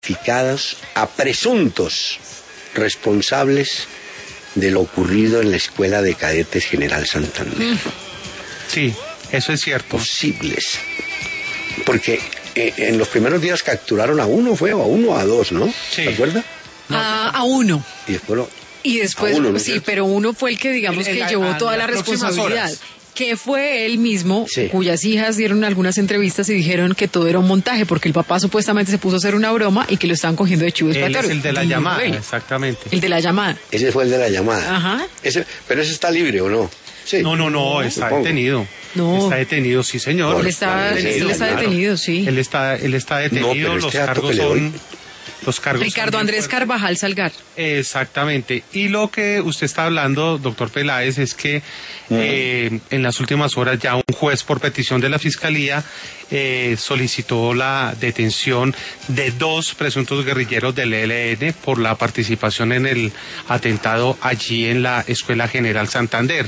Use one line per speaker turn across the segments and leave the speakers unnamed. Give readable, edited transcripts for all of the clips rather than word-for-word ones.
identificados a presuntos responsables de lo ocurrido en la Escuela de Cadetes General Santander.
Sí, eso es cierto.
Posibles. Porque en los primeros días capturaron a uno, fue a uno o a dos, ¿no?
Sí.
¿Te acuerdas?
A uno.
Y después
Uno,
¿no?
sí, pero uno fue el que, digamos, que llevó toda la responsabilidad. Que fue él mismo,
sí,
cuyas hijas dieron algunas entrevistas y dijeron que todo era un montaje, porque el papá supuestamente se puso a hacer una broma y que lo estaban cogiendo de chivo expiatorio.
Es el de la llamada, exactamente.
El de la llamada.
Ese fue el de la llamada.
Ajá.
Pero ese está libre, ¿o no? Sí.
No, está detenido.
No.
Está detenido, sí, señor.
Él está detenido, sí.
Él está detenido,
pero
los cargos son...
Ricardo Andrés Carvajal Salgar.
Exactamente. Y lo que usted está hablando, doctor Peláez, es que en las últimas horas ya un juez, por petición de la Fiscalía, solicitó la detención de 2 presuntos guerrilleros del ELN por la participación en el atentado allí en la Escuela General Santander.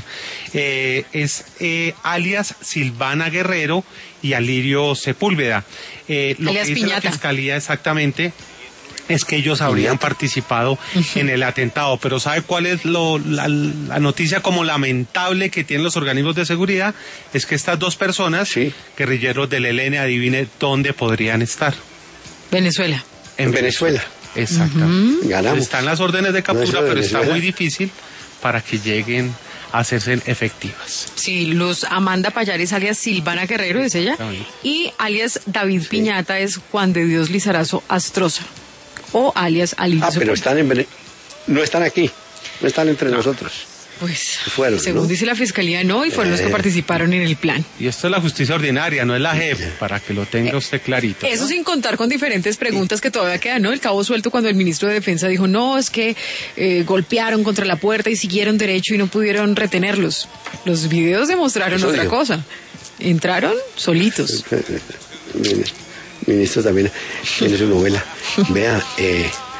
Alias Silvana Guerrero y Alirio Sepúlveda. Lo
alias
que dice
Piñata.
la Fiscalía exactamente es que ellos habrían participado en el atentado, pero ¿sabe cuál es la noticia como lamentable que tienen los organismos de seguridad? Es que estas 2 personas, guerrilleros del ELN, adivine dónde podrían estar.
Venezuela.
En Venezuela.
Exacto.
Ganamos.
Están las órdenes de captura, pero
Venezuela.
está muy difícil para que lleguen a hacerse efectivas.
Sí, los Amanda Payares alias Silvana Guerrero es ella, y alias David Piñata es Juan de Dios Lizarazo Astroza. O alias Alirio.
Pero no están aquí, no están entre nosotros.
Pues,
fueron,
según
¿no?
dice la Fiscalía, no, y fueron los que participaron en el plan.
Y esto es la justicia ordinaria, no es la JEP, para que lo tenga usted clarito.
Eso
¿no?
sin contar con diferentes preguntas que todavía quedan, ¿no? El cabo suelto cuando el ministro de Defensa dijo, no, es que golpearon contra la puerta y siguieron derecho y no pudieron retenerlos. Los videos demostraron
Eso
otra
dijo.
cosa. Entraron solitos.
El ministro también tiene su novela. Vea,